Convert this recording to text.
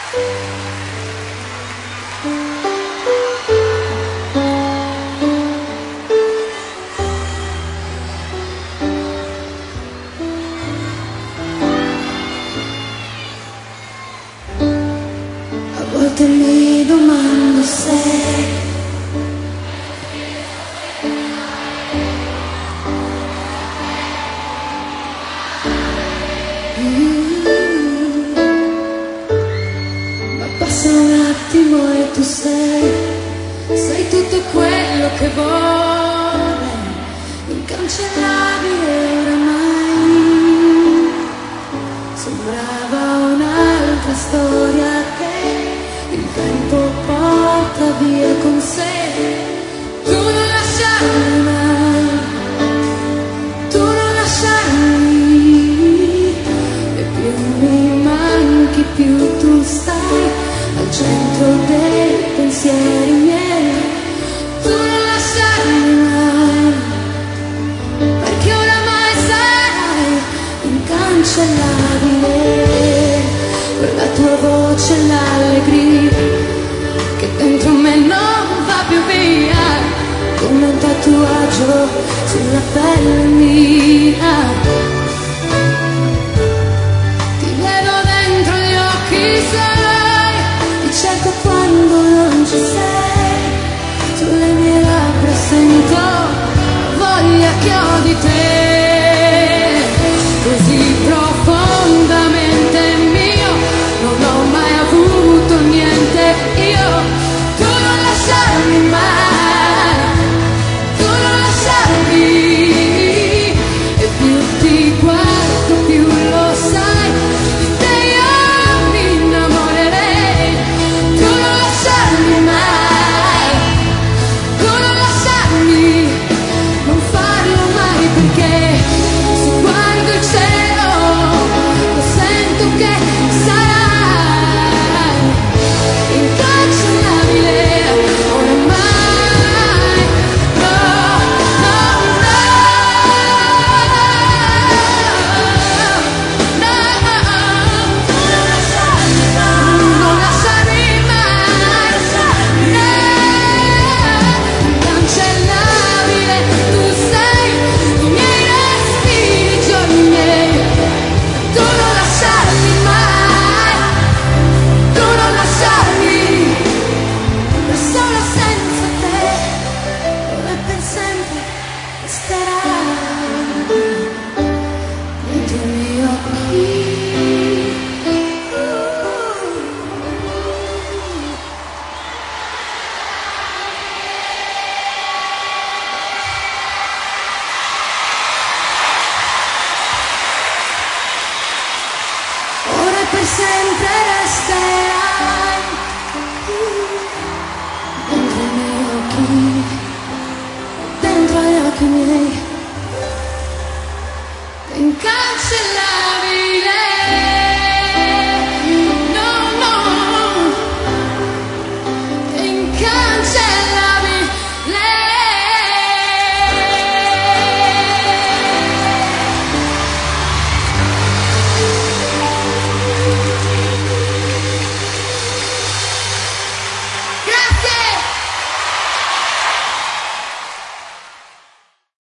A volte mi domando se ma passa un attimo e tu sei tutto quello che vorrei, incancellabile oramai. Sembrava un'altra storia che il tempo porta via con sé. Tu non lasciarmi mai, tu non lasciarmi, e più mi manchi più tu stai al centro dei pensieri miei. Tu non lasciarmi mai, perché oramai sarai incancellabile. La tua voce, l'allegria che dentro me non va più via, come un tatuaggio sulla pelle mia. Ti vedo dentro gli occhi suoi, ti cerco quando non ci sei, sulle mie labbra sento voglia che ho di te, così profondamente mio, non ho mai avuto niente io. Tu non lasciarmi mai, tu non lasciarmi, e più ti guardo più lo sai, di te io mi innamorerei. Tu non lasciarmi mai, tu non lasciarmi, non farlo mai, perché se guardo il cielo lo sento che sarai incancellabile oramai. No, no, no, no, non lasciarmi mai, no, incancellabile, tu sei i miei respiri, i giorni miei. Tu non lasciarmi mai, tu non lasciarmi, da sola senza te, ora e per sempre resterai dentro i miei occhi. Ora e per sempre resterai dentro i miei occhi, dentro gli occhi miei, incancellabile.